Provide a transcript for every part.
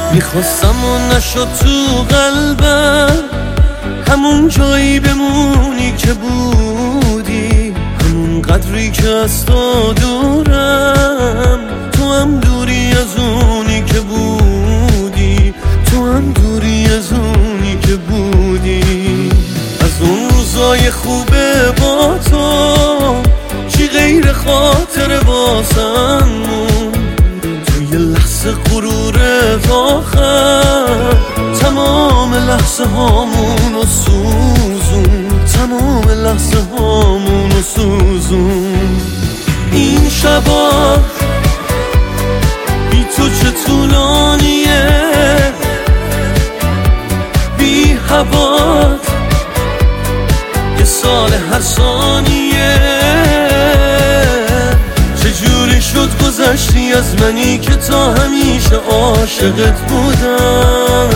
میخواستم و نشد تو قلبم، همون جایی بمونی که بودی، همون قدری که از تو دورم. تو هم دوری از اونی که بودی، تو هم دوری از اونی که بودی. از اون روزای خوبه با تو چی غیر خاطر واسم مون، توی لحظه غرورت آخر تمام لحظه هامونو سوزون، تمام لحظه هامونو سوزون. این شبا بی تو چه طولانیه، بی هوات یه سال هر ثانیه. چجوری شد گذشتی از منی که تا همیشه عاشقت بودم.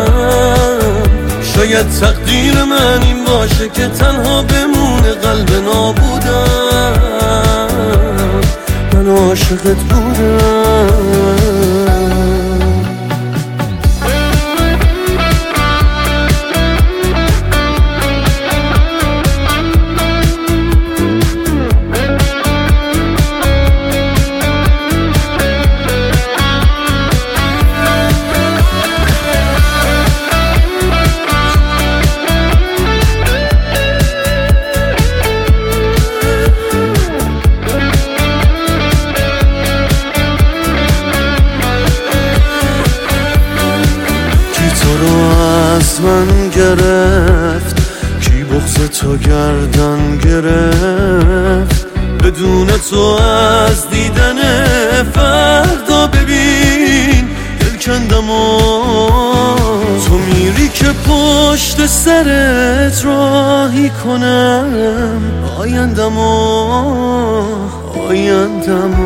شاید تقدیر من این باشه که تنها بمونه قلب نابودم. من عاشقت بودم. از من گرفت کی بغض تو گردن گرفت، بدون تو از دیدن فردا ببین دل کندم و تو میری که پشت سرت راهی کنم آیندم و آیندم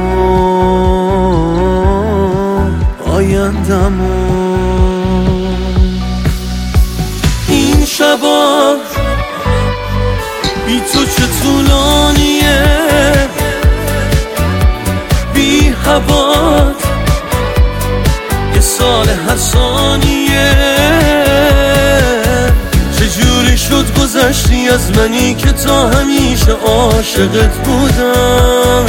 و آیندم و. این شبا بی تو چه طولانیه، بی هوات یه سال هر ثانیه. چجوری شد گذشتی از منی که تا همیشه عاشقت بودم.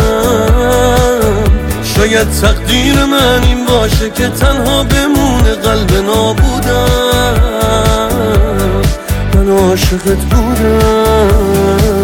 شاید تقدیر من این باشه که تنها بمونه قلب نابودم. من عاشقت بودم.